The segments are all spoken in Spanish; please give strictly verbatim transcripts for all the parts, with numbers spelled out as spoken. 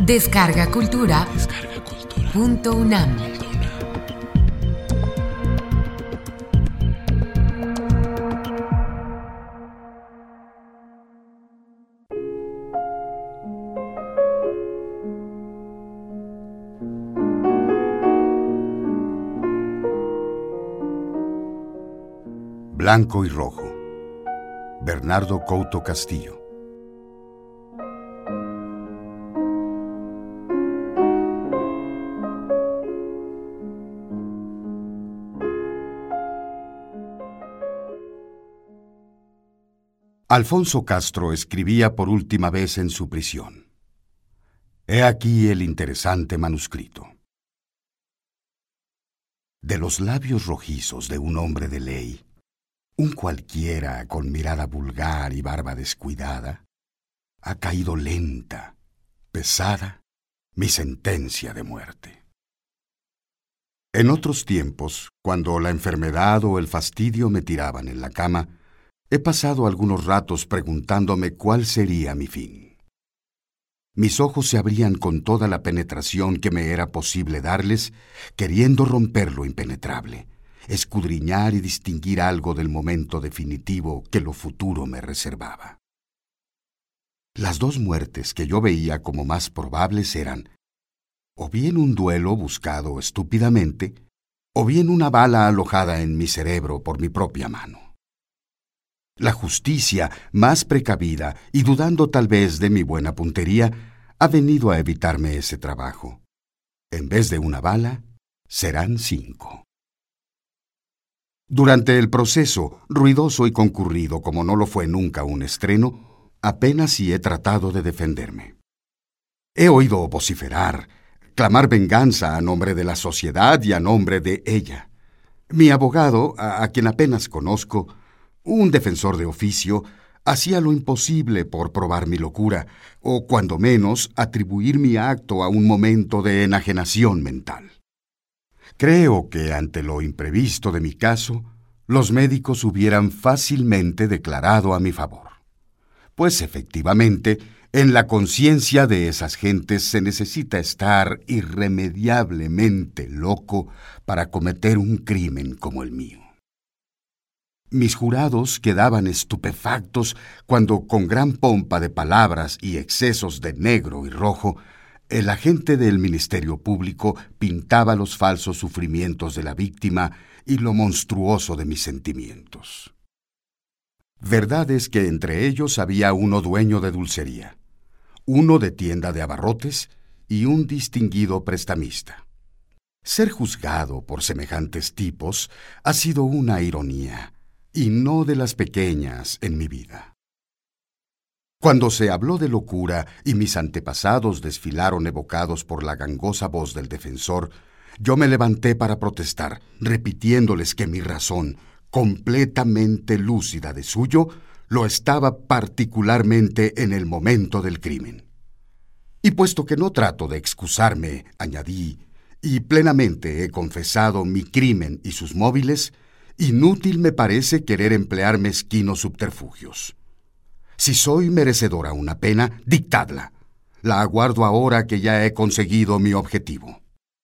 Descarga Cultura. Descarga Cultura. Punto UNAM. Blanco y rojo. Bernardo Couto Castillo. Alfonso Castro escribía por última vez en su prisión. He aquí el interesante manuscrito. De los labios rojizos de un hombre de ley, un cualquiera con mirada vulgar y barba descuidada, ha caído lenta, pesada, mi sentencia de muerte. En otros tiempos, cuando la enfermedad o el fastidio me tiraban en la cama, he pasado algunos ratos preguntándome cuál sería mi fin. Mis ojos se abrían con toda la penetración que me era posible darles, queriendo romper lo impenetrable, escudriñar y distinguir algo del momento definitivo que lo futuro me reservaba. Las dos muertes que yo veía como más probables eran o bien un duelo buscado estúpidamente, o bien una bala alojada en mi cerebro por mi propia mano. La justicia, más precavida y dudando tal vez de mi buena puntería, ha venido a evitarme ese trabajo. En vez de una bala, serán cinco. Durante el proceso, ruidoso y concurrido como no lo fue nunca un estreno, apenas si he tratado de defenderme. He oído vociferar, clamar venganza a nombre de la sociedad y a nombre de ella. Mi abogado, a, a quien apenas conozco, un defensor de oficio, hacía lo imposible por probar mi locura, o cuando menos atribuir mi acto a un momento de enajenación mental. Creo que ante lo imprevisto de mi caso, los médicos hubieran fácilmente declarado a mi favor. Pues efectivamente, en la conciencia de esas gentes se necesita estar irremediablemente loco para cometer un crimen como el mío. Mis jurados quedaban estupefactos cuando, con gran pompa de palabras y excesos de negro y rojo, el agente del Ministerio Público pintaba los falsos sufrimientos de la víctima y lo monstruoso de mis sentimientos. Verdad es que entre ellos había uno dueño de dulcería, uno de tienda de abarrotes y un distinguido prestamista. Ser juzgado por semejantes tipos ha sido una ironía, y no de las pequeñas en mi vida. Cuando se habló de locura y mis antepasados desfilaron evocados por la gangosa voz del defensor, yo me levanté para protestar, repitiéndoles que mi razón, completamente lúcida de suyo, lo estaba particularmente en el momento del crimen. Y puesto que no trato de excusarme, añadí, y plenamente he confesado mi crimen y sus móviles, inútil me parece querer emplear mezquinos subterfugios. Si soy merecedora una pena, dictadla. La aguardo ahora que ya he conseguido mi objetivo.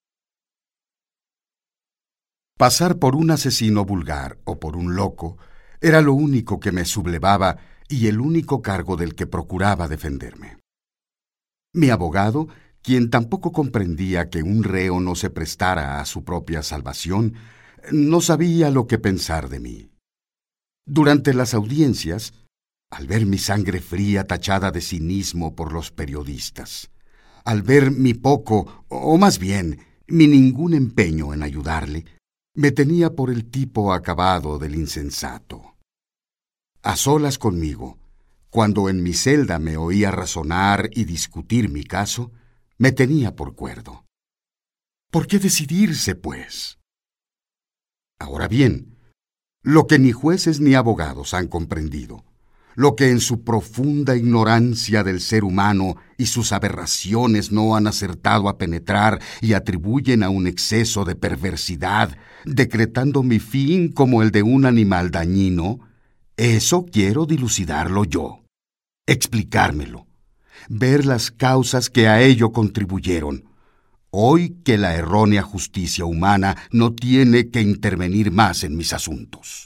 Pasar por un asesino vulgar o por un loco era lo único que me sublevaba y el único cargo del que procuraba defenderme. Mi abogado, quien tampoco comprendía que un reo no se prestara a su propia salvación, no sabía lo que pensar de mí. Durante las audiencias, al ver mi sangre fría tachada de cinismo por los periodistas, al ver mi poco, o más bien, mi ningún empeño en ayudarle, me tenía por el tipo acabado del insensato. A solas conmigo, cuando en mi celda me oía razonar y discutir mi caso, me tenía por cuerdo. ¿Por qué decidirse, pues? Ahora bien, lo que ni jueces ni abogados han comprendido, lo que en su profunda ignorancia del ser humano y sus aberraciones no han acertado a penetrar y atribuyen a un exceso de perversidad, decretando mi fin como el de un animal dañino, eso quiero dilucidarlo yo, explicármelo, ver las causas que a ello contribuyeron. Hoy que la errónea justicia humana no tiene que intervenir más en mis asuntos.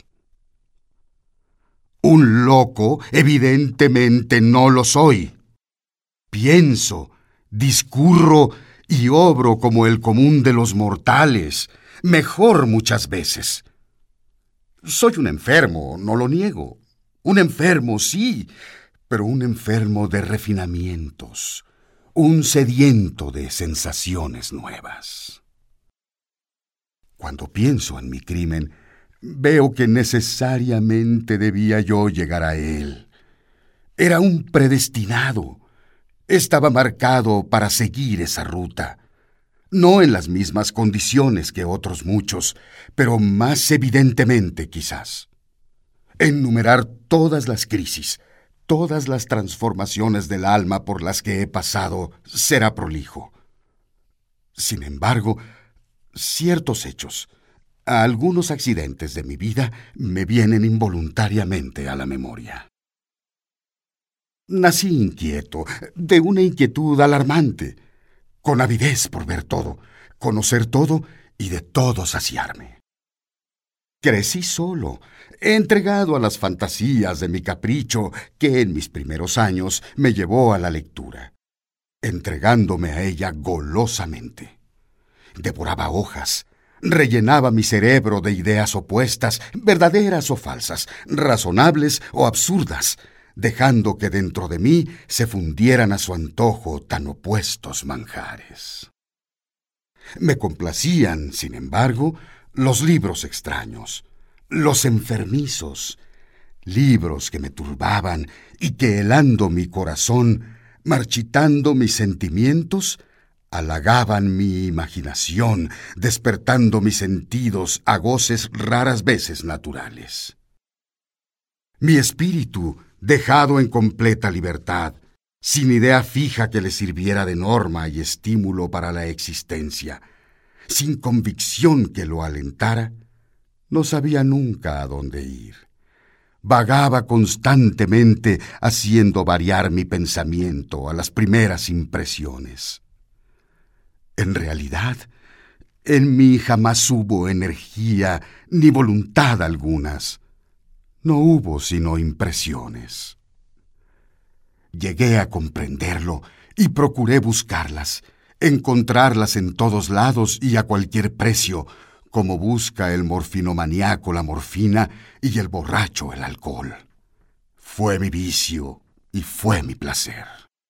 Un loco, evidentemente, no lo soy. Pienso, discurro y obro como el común de los mortales, mejor muchas veces. Soy un enfermo, no lo niego. Un enfermo, sí, pero un enfermo de refinamientos, un sediento de sensaciones nuevas. Cuando pienso en mi crimen, veo que necesariamente debía yo llegar a él. Era un predestinado. Estaba marcado para seguir esa ruta. No en las mismas condiciones que otros muchos, pero más evidentemente quizás. Enumerar todas las crisis, todas las transformaciones del alma por las que he pasado será prolijo. Sin embargo, ciertos hechos, algunos accidentes de mi vida me vienen involuntariamente a la memoria. Nací inquieto, de una inquietud alarmante, con avidez por ver todo, conocer todo y de todo saciarme. Crecí solo, entregado a las fantasías de mi capricho que en mis primeros años me llevó a la lectura, entregándome a ella golosamente. Devoraba hojas, rellenaba mi cerebro de ideas opuestas, verdaderas o falsas, razonables o absurdas, dejando que dentro de mí se fundieran a su antojo tan opuestos manjares. Me complacían, sin embargo, los libros extraños, los enfermizos, libros que me turbaban y que, helando mi corazón, marchitando mis sentimientos, halagaban mi imaginación, despertando mis sentidos a goces raras veces naturales. Mi espíritu, dejado en completa libertad, sin idea fija que le sirviera de norma y estímulo para la existencia, sin convicción que lo alentara, no sabía nunca a dónde ir. Vagaba constantemente haciendo variar mi pensamiento a las primeras impresiones. En realidad, en mí jamás hubo energía ni voluntad algunas. No hubo sino impresiones. Llegué a comprenderlo y procuré buscarlas, encontrarlas en todos lados y a cualquier precio, como busca el morfinomaníaco la morfina y el borracho el alcohol. Fue mi vicio y fue mi placer.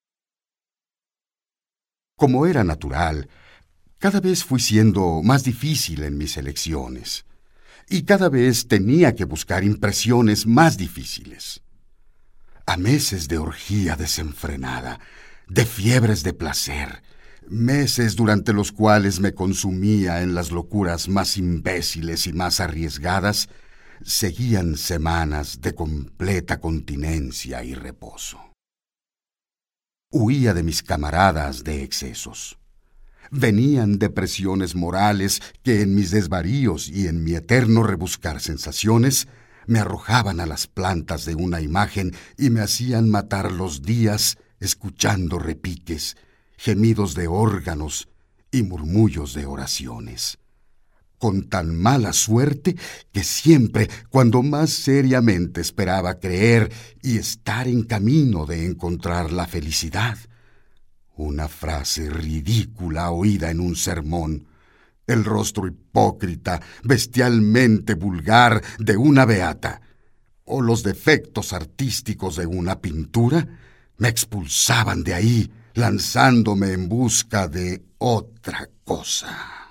Como era natural, cada vez fui siendo más difícil en mis elecciones, y cada vez tenía que buscar impresiones más difíciles. A meses de orgía desenfrenada, de fiebres de placer, meses durante los cuales me consumía en las locuras más imbéciles y más arriesgadas, seguían semanas de completa continencia y reposo. Huía de mis camaradas de excesos. Venían depresiones morales que en mis desvaríos y en mi eterno rebuscar sensaciones me arrojaban a las plantas de una imagen y me hacían matar los días escuchando repiques, gemidos de órganos y murmullos de oraciones, con tan mala suerte que siempre, cuando más seriamente esperaba creer y estar en camino de encontrar la felicidad, una frase ridícula oída en un sermón, el rostro hipócrita, bestialmente vulgar de una beata, o los defectos artísticos de una pintura, me expulsaban de ahí, lanzándome en busca de otra cosa.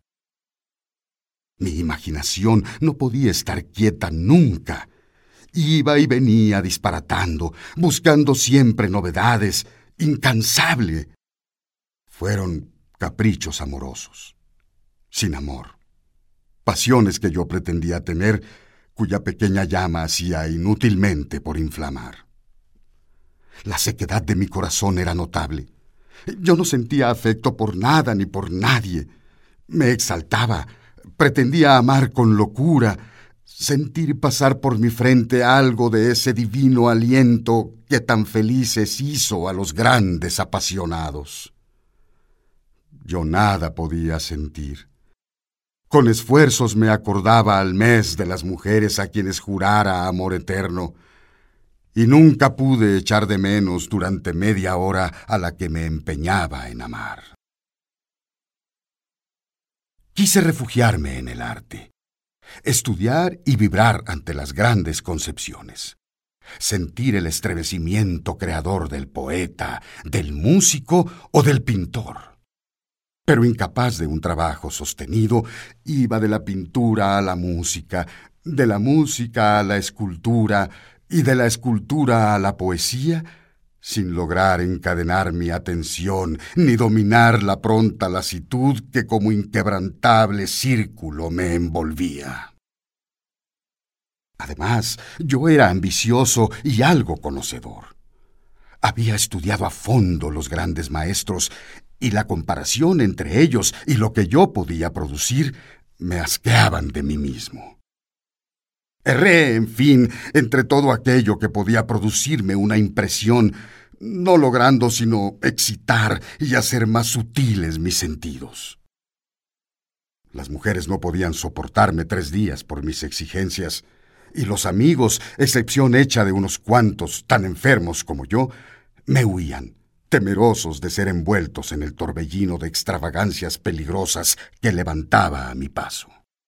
Mi imaginación no podía estar quieta nunca. Iba y venía disparatando, buscando siempre novedades, incansable. Fueron caprichos amorosos, sin amor, pasiones que yo pretendía tener, cuya pequeña llama hacía inútilmente por inflamar. La sequedad de mi corazón era notable. Yo no sentía afecto por nada ni por nadie. Me exaltaba, pretendía amar con locura, sentir pasar por mi frente algo de ese divino aliento que tan felices hizo a los grandes apasionados. Yo nada podía sentir. Con esfuerzos me acordaba al mes de las mujeres a quienes jurara amor eterno, y nunca pude echar de menos durante media hora a la que me empeñaba en amar. Quise refugiarme en el arte, estudiar y vibrar ante las grandes concepciones, sentir el estremecimiento creador del poeta, del músico o del pintor. Pero incapaz de un trabajo sostenido, iba de la pintura a la música, de la música a la escultura y de la escultura a la poesía, sin lograr encadenar mi atención ni dominar la pronta lasitud que como inquebrantable círculo me envolvía. Además, yo era ambicioso y algo conocedor. Había estudiado a fondo los grandes maestros y la comparación entre ellos y lo que yo podía producir me asqueaban de mí mismo. Erré, en fin, entre todo aquello que podía producirme una impresión, no logrando sino excitar y hacer más sutiles mis sentidos. Las mujeres no podían soportarme tres días por mis exigencias, y los amigos, excepción hecha de unos cuantos tan enfermos como yo, me huían, temerosos de ser envueltos en el torbellino de extravagancias peligrosas que levantaba a mi paso.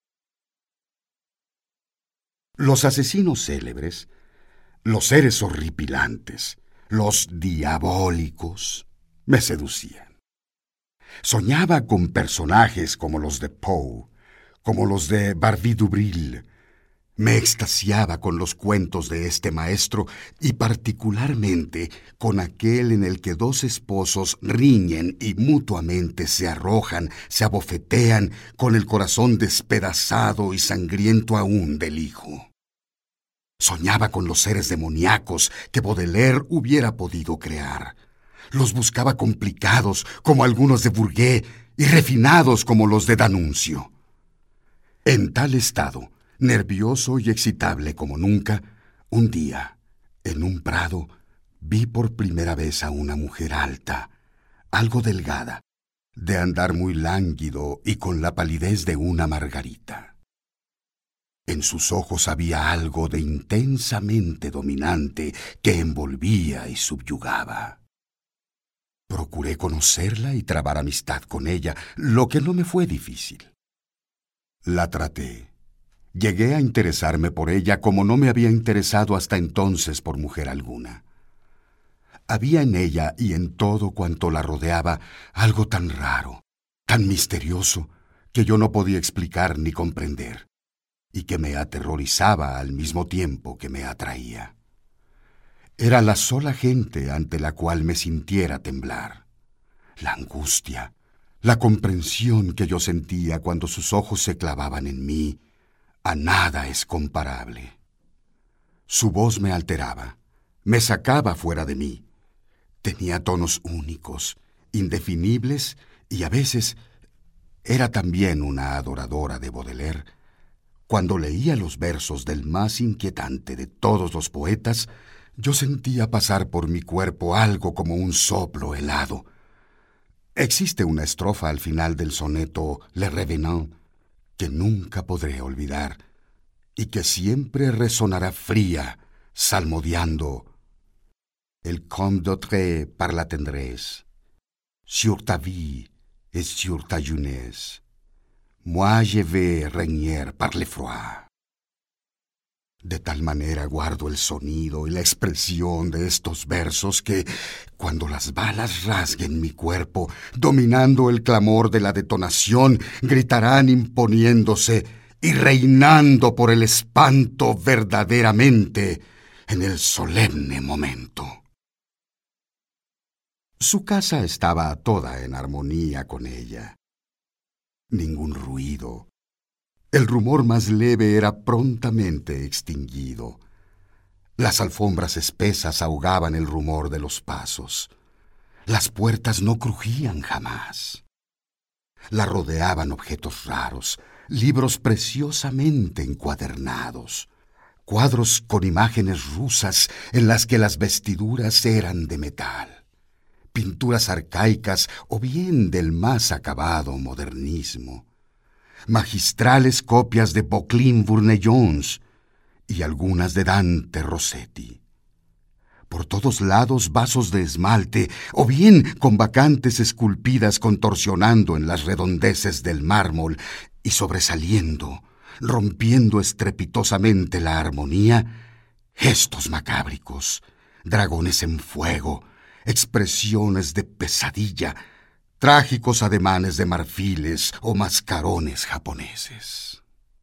Los asesinos célebres, los seres horripilantes, los diabólicos, me seducían. Soñaba con personajes como los de Poe, como los de Barbey-Dubril. Me extasiaba con los cuentos de este maestro y particularmente con aquel en el que dos esposos riñen y mutuamente se arrojan, se abofetean con el corazón despedazado y sangriento aún del hijo. Soñaba con los seres demoníacos que Baudelaire hubiera podido crear. Los buscaba complicados como algunos de Bourget y refinados como los de D'Annunzio. En tal estado, nervioso y excitable como nunca, un día, en un prado, vi por primera vez a una mujer alta, algo delgada, de andar muy lánguido y con la palidez de una margarita. En sus ojos había algo de intensamente dominante que envolvía y subyugaba. Procuré conocerla y trabar amistad con ella, lo que no me fue difícil. La traté. Llegué a interesarme por ella como no me había interesado hasta entonces por mujer alguna. Había en ella y en todo cuanto la rodeaba algo tan raro, tan misterioso, que yo no podía explicar ni comprender, y que me aterrorizaba al mismo tiempo que me atraía. Era la sola gente ante la cual me sintiera temblar. La angustia, la comprensión que yo sentía cuando sus ojos se clavaban en mí, a nada es comparable. Su voz me alteraba, me sacaba fuera de mí. Tenía tonos únicos, indefinibles, y a veces era también una adoradora de Baudelaire. Cuando leía los versos del más inquietante de todos los poetas, yo sentía pasar por mi cuerpo algo como un soplo helado. Existe una estrofa al final del soneto Le Revenant que nunca podré olvidar y que siempre resonará fría, salmodiando: El comme d'autres par la tendresse, sur ta vie et sur ta jeunesse, moi je vais régner par le froid. De tal manera guardo el sonido y la expresión de estos versos que, cuando las balas rasguen mi cuerpo, dominando el clamor de la detonación, gritarán imponiéndose y reinando por el espanto verdaderamente en el solemne momento. Su casa estaba toda en armonía con ella. Ningún ruido. El rumor más leve era prontamente extinguido. Las alfombras espesas ahogaban el rumor de los pasos. Las puertas no crujían jamás. La rodeaban objetos raros, libros preciosamente encuadernados, cuadros con imágenes rusas en las que las vestiduras eran de metal, pinturas arcaicas o bien del más acabado modernismo, magistrales copias de Boclin Burne-Jones y algunas de Dante Rossetti. Por todos lados vasos de esmalte, o bien con bacantes esculpidas contorsionando en las redondeces del mármol y sobresaliendo, rompiendo estrepitosamente la armonía, gestos macábricos, dragones en fuego, expresiones de pesadilla, trágicos ademanes de marfiles o mascarones japoneses.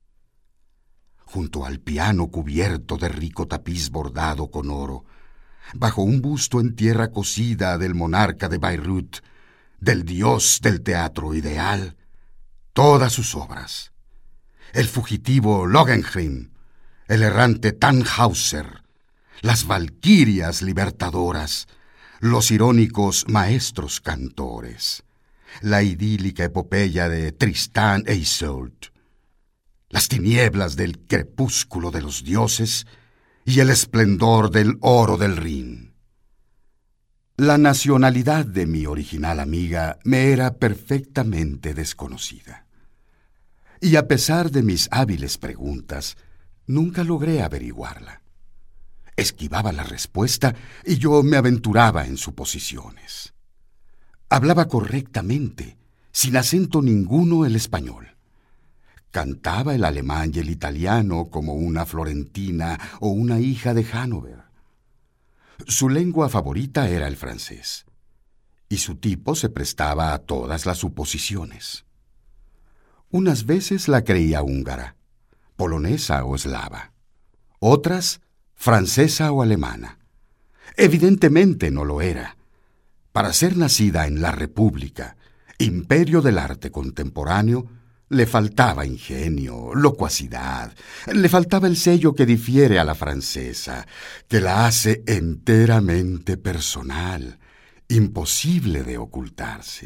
Junto al piano cubierto de rico tapiz bordado con oro, bajo un busto en tierra cocida del monarca de Bayreuth, del dios del teatro ideal, todas sus obras. El fugitivo Lohengrin, el errante Tannhäuser, las valquirias libertadoras, los irónicos maestros cantores, la idílica epopeya de Tristán e Isolde, las tinieblas del crepúsculo de los dioses y el esplendor del oro del Rin. La nacionalidad de mi original amiga me era perfectamente desconocida. Y a pesar de mis hábiles preguntas, nunca logré averiguarla. Esquivaba la respuesta y yo me aventuraba en suposiciones. Hablaba correctamente, sin acento ninguno, el español. Cantaba el alemán y el italiano como una florentina o una hija de Hannover. Su lengua favorita era el francés, y su tipo se prestaba a todas las suposiciones. Unas veces la creía húngara, polonesa o eslava. Otras, francesa o alemana. Evidentemente no lo era. Para ser nacida en la República, imperio del arte contemporáneo, le faltaba ingenio, locuacidad, le faltaba el sello que difiere a la francesa, que la hace enteramente personal, imposible de ocultarse.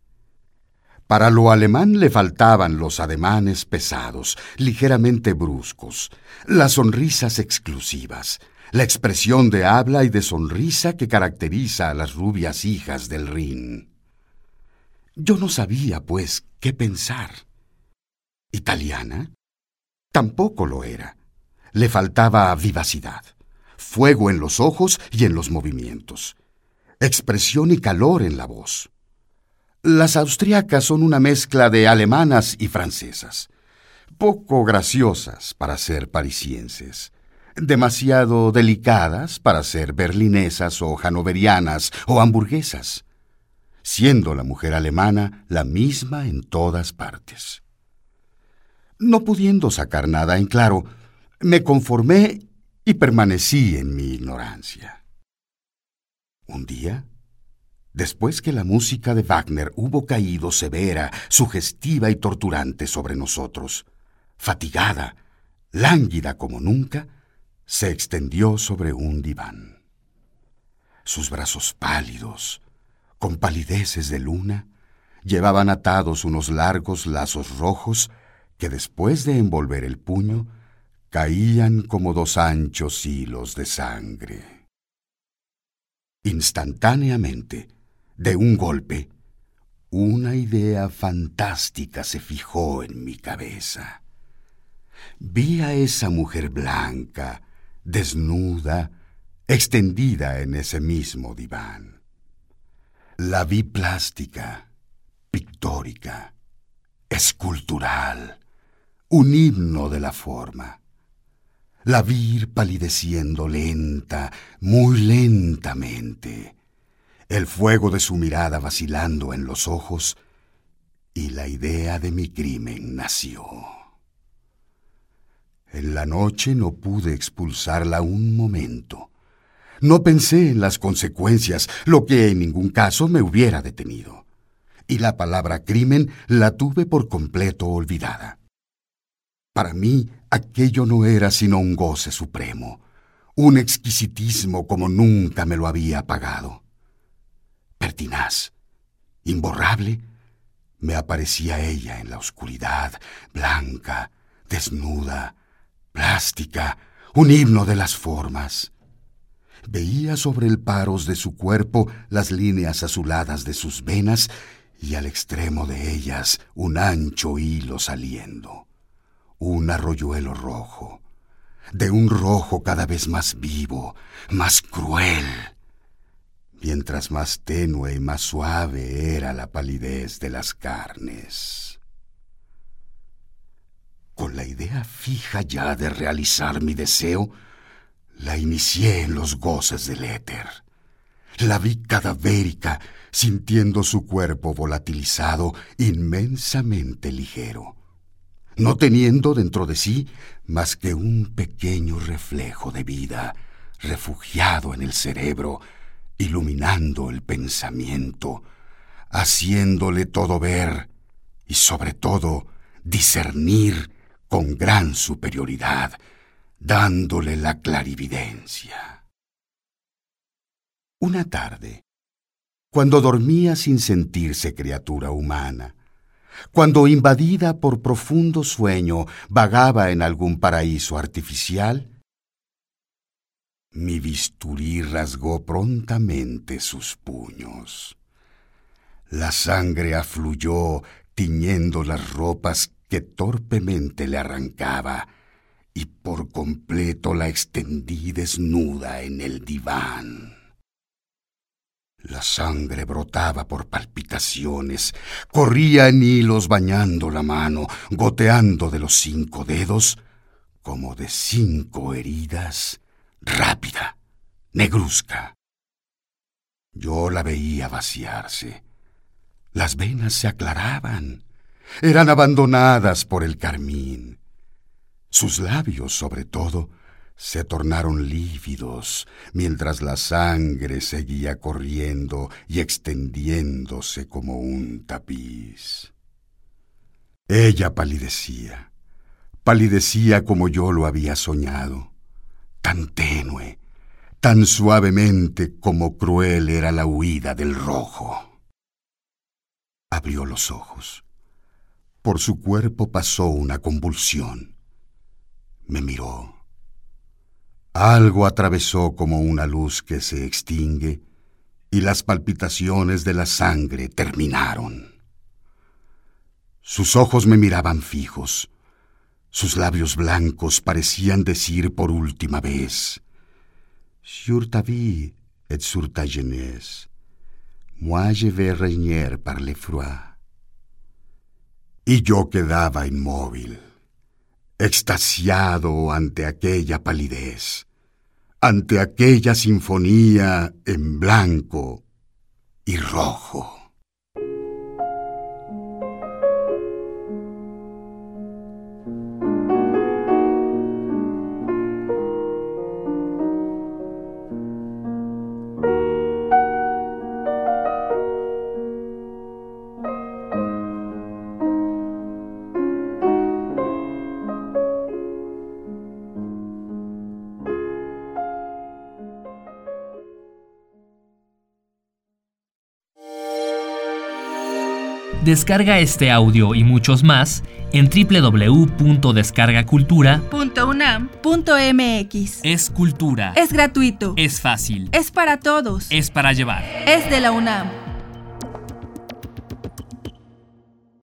Para lo alemán le faltaban los ademanes pesados, ligeramente bruscos, las sonrisas exclusivas, la expresión de habla y de sonrisa que caracteriza a las rubias hijas del Rin. Yo no sabía, pues, qué pensar. ¿Italiana? Tampoco lo era. Le faltaba vivacidad, fuego en los ojos y en los movimientos, expresión y calor en la voz. Las austriacas son una mezcla de alemanas y francesas, poco graciosas para ser parisienses, demasiado delicadas para ser berlinesas o hannoverianas o hamburguesas, siendo la mujer alemana la misma en todas partes. No pudiendo sacar nada en claro, me conformé y permanecí en mi ignorancia. Un día, después que la música de Wagner hubo caído severa, sugestiva y torturante sobre nosotros, fatigada, lánguida como nunca, se extendió sobre un diván. Sus brazos pálidos, con palideces de luna, llevaban atados unos largos lazos rojos que después de envolver el puño, caían como dos anchos hilos de sangre. Instantáneamente, de un golpe, una idea fantástica se fijó en mi cabeza. Vi a esa mujer blanca, desnuda, extendida en ese mismo diván. La vi plástica, pictórica, escultural, un himno de la forma. La vi ir palideciendo lenta, muy lentamente, el fuego de su mirada vacilando en los ojos, y la idea de mi crimen nació. En la noche no pude expulsarla un momento. No pensé en las consecuencias, lo que en ningún caso me hubiera detenido. Y la palabra crimen la tuve por completo olvidada. Para mí, aquello no era sino un goce supremo, un exquisitismo como nunca me lo había pagado. Pertinaz, imborrable, me aparecía ella en la oscuridad, blanca, desnuda, plástica, un himno de las formas. Veía sobre el paros de su cuerpo las líneas azuladas de sus venas y al extremo de ellas un ancho hilo saliendo, un arroyuelo rojo, de un rojo cada vez más vivo, más cruel, mientras más tenue y más suave era la palidez de las carnes. Con la idea fija ya de realizar mi deseo, la inicié en los goces del éter. La vi cadavérica, sintiendo su cuerpo volatilizado, inmensamente ligero, no teniendo dentro de sí más que un pequeño reflejo de vida, refugiado en el cerebro, iluminando el pensamiento, haciéndole todo ver y sobre todo discernir con gran superioridad, dándole la clarividencia. Una tarde, cuando dormía sin sentirse criatura humana, cuando invadida por profundo sueño vagaba en algún paraíso artificial, mi bisturí rasgó prontamente sus puños. La sangre afluyó tiñendo las ropas que torpemente le arrancaba, y por completo la extendí desnuda en el diván. La sangre brotaba por palpitaciones, corría en hilos bañando la mano, goteando de los cinco dedos, como de cinco heridas, rápida, negruzca. Yo la veía vaciarse. Las venas se aclaraban, eran abandonadas por el carmín. Sus labios, sobre todo, se tornaron lívidos, mientras la sangre seguía corriendo y extendiéndose como un tapiz. Ella palidecía, palidecía como yo lo había soñado, tan tenue, tan suavemente como cruel era la huida del rojo. Abrió los ojos. Por su cuerpo pasó una convulsión. Me miró. Algo atravesó como una luz que se extingue y las palpitaciones de la sangre terminaron. Sus ojos me miraban fijos. Sus labios blancos parecían decir por última vez: «Sur ta vie et sur ta jeunesse, moi je vais régner par le froid». Y yo quedaba inmóvil, extasiado ante aquella palidez, ante aquella sinfonía en blanco y rojo. Descarga este audio y muchos más en doble u doble u doble u punto descarga cultura punto unam punto m x. Es cultura. Es gratuito. Es fácil. Es para todos. Es para llevar. Es de la UNAM.